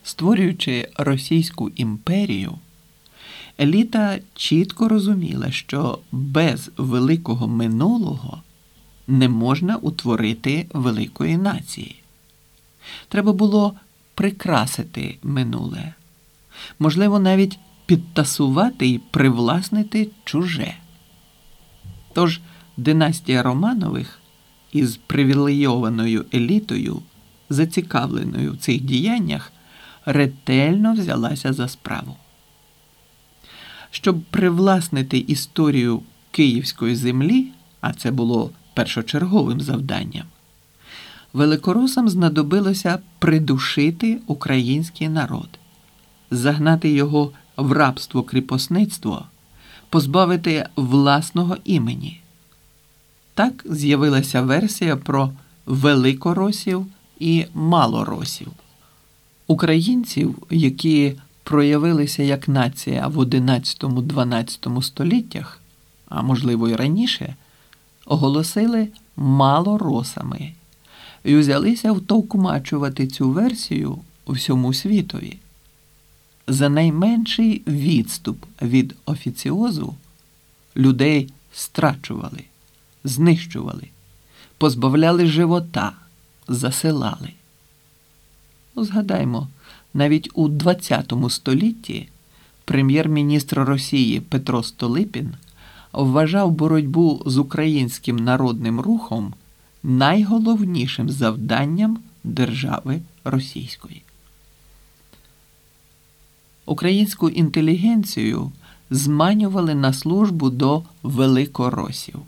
Створюючи Російську імперію, еліта чітко розуміла, що без великого минулого не можна утворити великої нації. Треба було прикрасити минуле, можливо, навіть підтасувати і привласнити чуже. Тож династія Романових із привілейованою елітою, зацікавленою в цих діяннях, ретельно взялася за справу. Щоб привласнити історію київської землі, а це було першочерговим завданням, великоросам знадобилося придушити український народ, загнати його в рабство-кріпосництво, позбавити власного імені. Так з'явилася версія про великоросів і малоросів. Українців, які проявилися як нація в XI-XII століттях, а можливо і раніше, оголосили малоросами і взялися втовкмачувати цю версію всьому світові. За найменший відступ від офіціозу людей страчували, знищували, позбавляли живота, засилали. Згадаймо, навіть у ХХ столітті прем'єр-міністр Росії Петро Столипін вважав боротьбу з українським народним рухом найголовнішим завданням держави російської. Українську інтелігенцію зманювали на службу до великоросів.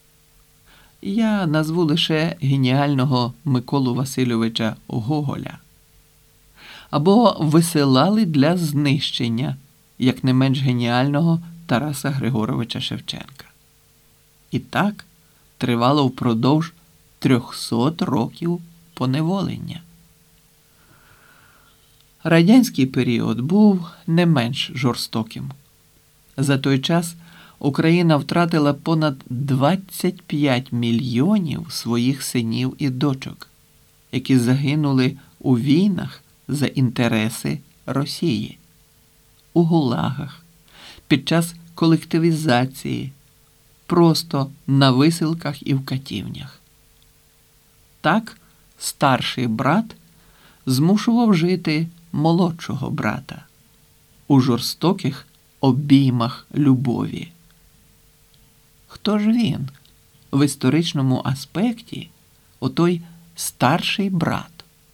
Я назву лише геніального Миколу Васильовича Гоголя. Або висилали для знищення, як не менш геніального Тараса Григоровича Шевченка. І так тривало впродовж 300 років поневолення. Радянський період був не менш жорстоким. За той час Україна втратила понад 25 мільйонів своїх синів і дочок, які загинули у війнах за інтереси Росії, у гулагах, під час колективізації, просто на висилках і в катівнях. Так старший брат змушував жити молодшого брата у жорстоких обіймах любові. Хто ж він в історичному аспекті, отой старший брат?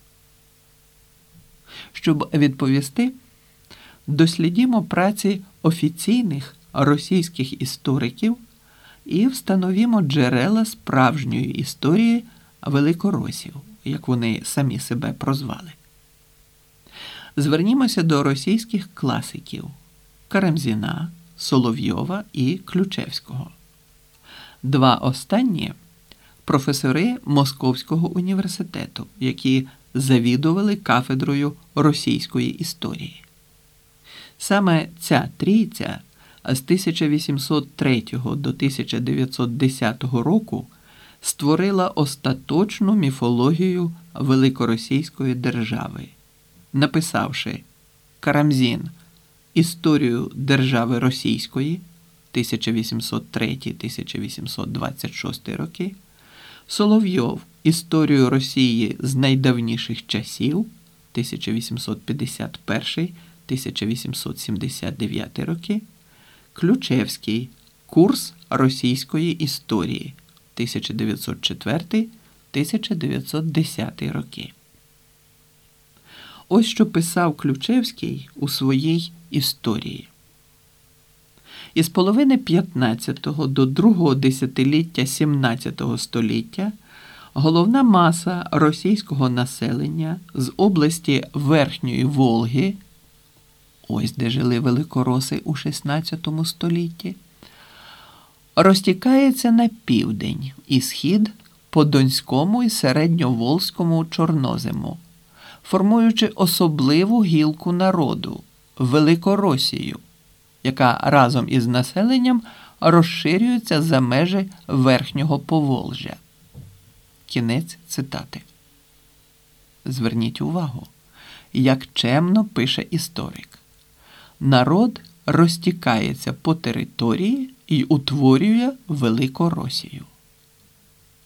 Щоб відповісти, дослідімо праці офіційних російських істориків і встановімо джерела справжньої історії великоросів, як вони самі себе прозвали. Звернімося до російських класиків Карамзіна, Соловйова і Ключевського. Два останні – професори Московського університету, які завідували кафедрою російської історії. Саме ця трійця з 1803 до 1910 року створила остаточну міфологію великоросійської держави, написавши Карамзін «Історію держави російської» 1803-1826 роки, Соловйов «Історію Росії з найдавніших часів» 1851-1879 роки, Ключевський «Курс російської історії» 1904-1910 роки. Ось що писав Ключевський у своїй історії. Із половини 15-го до другого десятиліття 17-го століття головна маса російського населення з області Верхньої Волги, ось де жили великороси у 16 столітті, розтікається на південь і схід по Донському і Середньоволзькому чорнозему, формуючи особливу гілку народу – Великоросію, яка разом із населенням розширюється за межі Верхнього Поволжя. Кінець цитати. Зверніть увагу, як чемно пише історик. Народ розтікається по території і утворює Великоросію.